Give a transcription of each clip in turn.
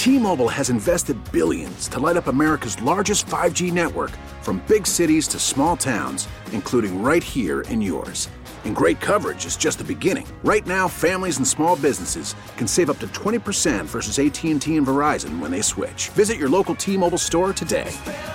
T-Mobile has invested billions to light up America's largest 5G network, from big cities to small towns, including right here in yours. And great coverage is just the beginning. Right now, families and small businesses can save up to 20% versus AT&T and Verizon when they switch. Visit your local T-Mobile store today.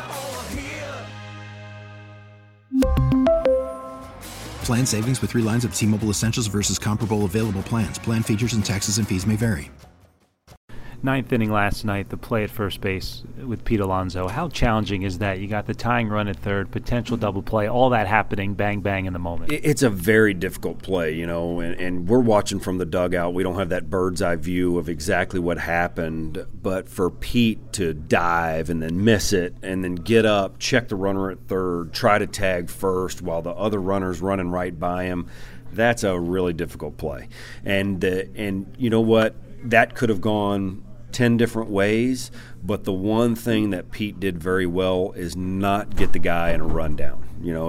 Plan savings with 3 lines of T-Mobile Essentials versus comparable available plans. Plan features and taxes and fees may vary. Ninth inning last night, the play at first base with Pete Alonso. How challenging is that? You got the tying run at third, potential double play, all that happening, bang, bang in the moment. It's a very difficult play, and we're watching from the dugout. We don't have that bird's eye view of exactly what happened. But for Pete to dive and then miss it and then get up, check the runner at third, try to tag first while the other runner's running right by him, that's a really difficult play. And you know what? That could have gone 10 different ways, but the one thing that Pete did very well is not get the guy in a rundown.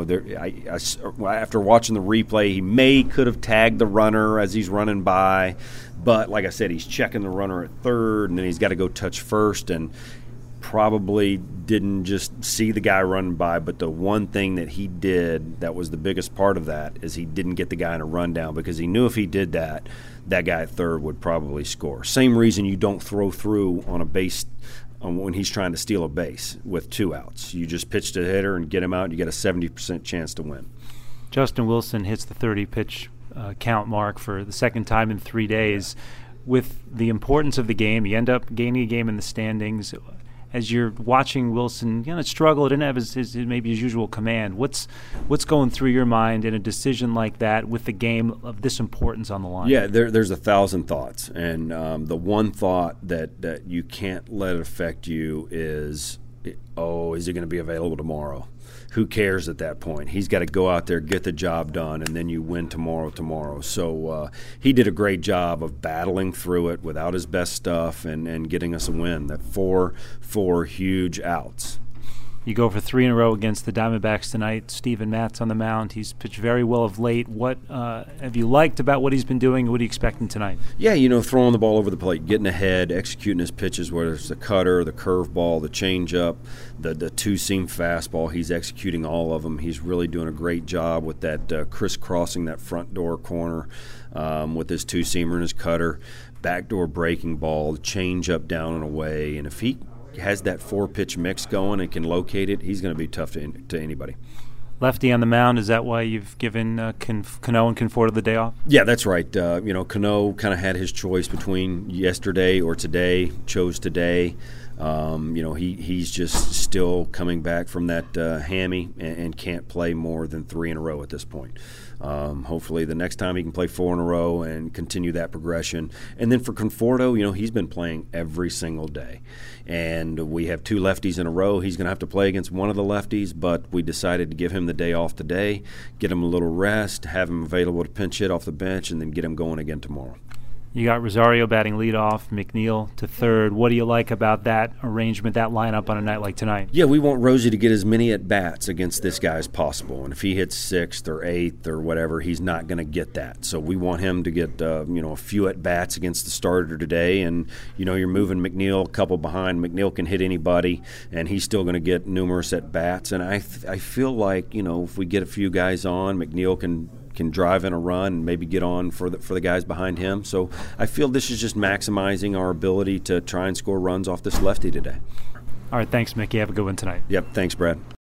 After watching the replay, he could have tagged the runner as he's running by, but like I said, he's checking the runner at third, and then he's got to go touch first, and probably didn't just see the guy running by. But the one thing that he did that was the biggest part of that is he didn't get the guy in a rundown, because he knew if he did that, that guy at third would probably score. Same reason you don't throw through on a base when he's trying to steal a base with 2 outs. You just pitch to the hitter and get him out, and you get a 70% chance to win. Justin Wilson hits the 30-pitch count mark for the second time in 3 days. With the importance of the game, you end up gaining a game in the standings. As you're watching Wilson struggle, didn't have his usual command. What's going through your mind in a decision like that with the game of this importance on the line? Yeah, there's 1,000 thoughts, and the one thought that you can't let it affect you is, is he going to be available tomorrow? Who cares at that point? He's got to go out there, get the job done, and then you win tomorrow. So he did a great job of battling through it without his best stuff and getting us a win. That four huge outs. You go for 3 in a row against the Diamondbacks tonight. Steven Matz on the mound. He's pitched very well of late. What have you liked about what he's been doing? What are you expecting tonight? Yeah, throwing the ball over the plate, getting ahead, executing his pitches, whether it's the cutter, the curveball, the changeup, the two-seam fastball. He's executing all of them. He's really doing a great job with that crisscrossing that front door corner with his two-seamer and his cutter, backdoor breaking ball, changeup down and away. And if he has that 4-pitch mix going and can locate it, he's going to be tough to anybody. Lefty on the mound, is that why you've given Cano and Conforto the day off? Yeah, that's right. Cano kind of had his choice between yesterday or today, chose today. He's just still coming back from that hammy and can't play more than 3 in a row at this point. Hopefully the next time he can play 4 in a row and continue that progression. And then for Conforto, he's been playing every single day. And we have 2 lefties in a row. He's going to have to play against one of the lefties, but we decided to give him the day off today, get him a little rest, have him available to pinch hit off the bench, and then get him going again tomorrow. You got Rosario batting leadoff, McNeil to third. What do you like about that arrangement, that lineup on a night like tonight? Yeah, we want Rosie to get as many at-bats against this guy as possible. And if he hits 6th or 8th or whatever, he's not going to get that. So we want him to get a few at-bats against the starter today. And, you're moving McNeil a couple behind. McNeil can hit anybody, and he's still going to get numerous at-bats. And I feel like, if we get a few guys on, McNeil can drive in a run and maybe get on for the guys behind him. So I feel this is just maximizing our ability to try and score runs off this lefty today. All right, thanks, Mickey. Have a good one tonight. Yep, thanks, Brad.